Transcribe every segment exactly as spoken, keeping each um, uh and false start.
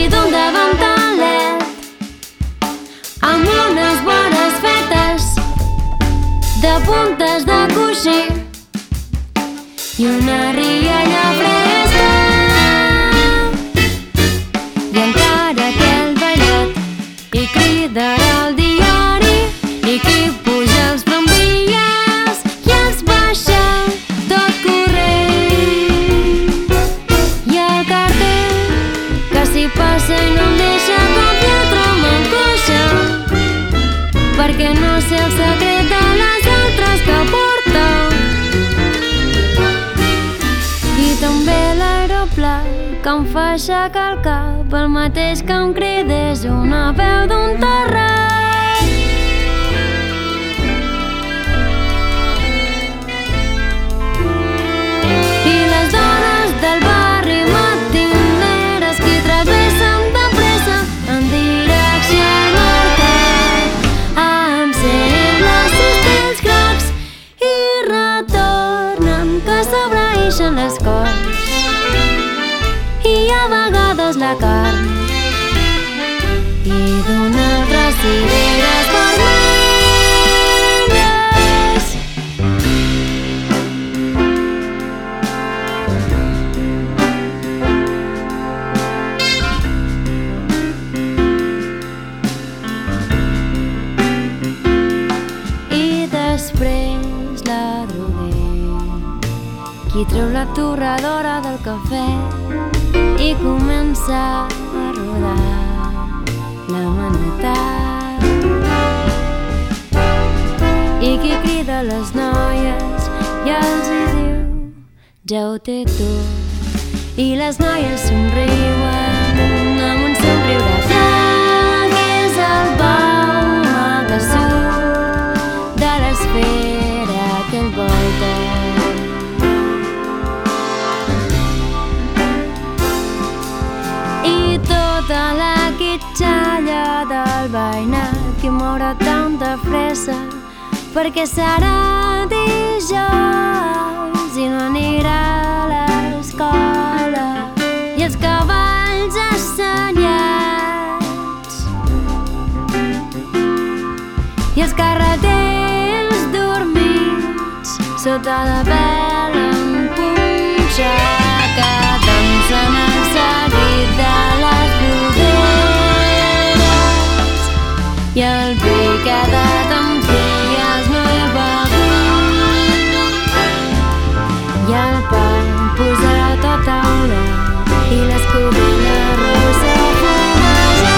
d'un davantalet amb unes vores fetes de puntes de coixí i una rialla fresca. I encara aquell ballet i cridarà al diari i qui puja els tramvies i els baixa tot corrent. I el cartell que s'hi passa i no em deixa com lletra m'angoixa, perquè no sé el secret de les altres que porta. I també l'aeroplà que em fa aixecar el cap, el mateix que em cridés una veu d'un terrat. I les dones del barri matineres que travessen de pressa en direcció al mercat, amb sengles cistells grocs i retornen que s'abraïxen les cors i a vegades la carn i d'unes cireres vermelles. I després la droguer qui treu la torradora del cafè i comença a rodar la maneta, i qui crida les noies i els hi diu ja ho té tot, i les noies somriuen amb un somriure blanc. És el baume que surt de l'esfera que el volta. Tota la quitxalla del veïnat que mourà tanta fressa perquè serà dijous i no anirà a l'escola, i els cavalls assenyats i els carreters dormits sota la vela empunxada que dansen al seguit de les broderes, i el vi que ha quedat amb filles no he begut, i el pa posarà tot a taula i l'escudella rosa fumejarà.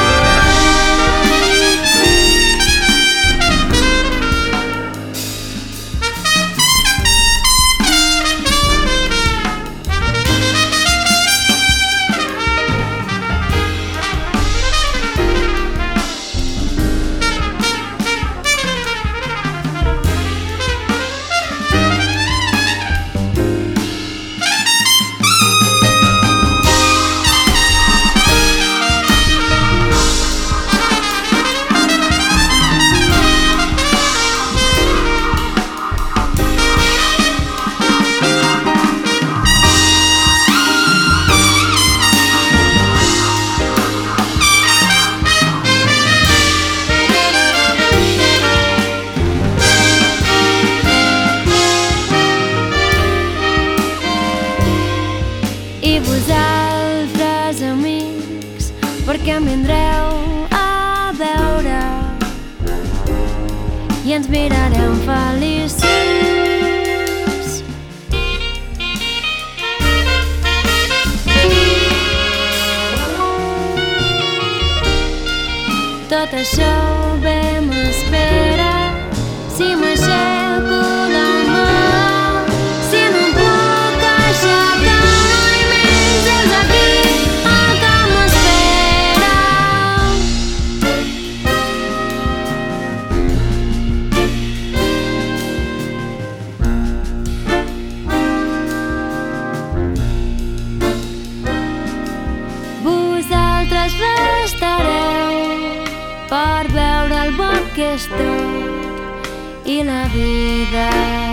I vosaltres, amics, perquè em vindreu a veure i ens mirarem feliços. Tot això bé m'espera si m'aixeco demà, si no em puc aixecar. Restareu per veure el bon que és tot i la vida.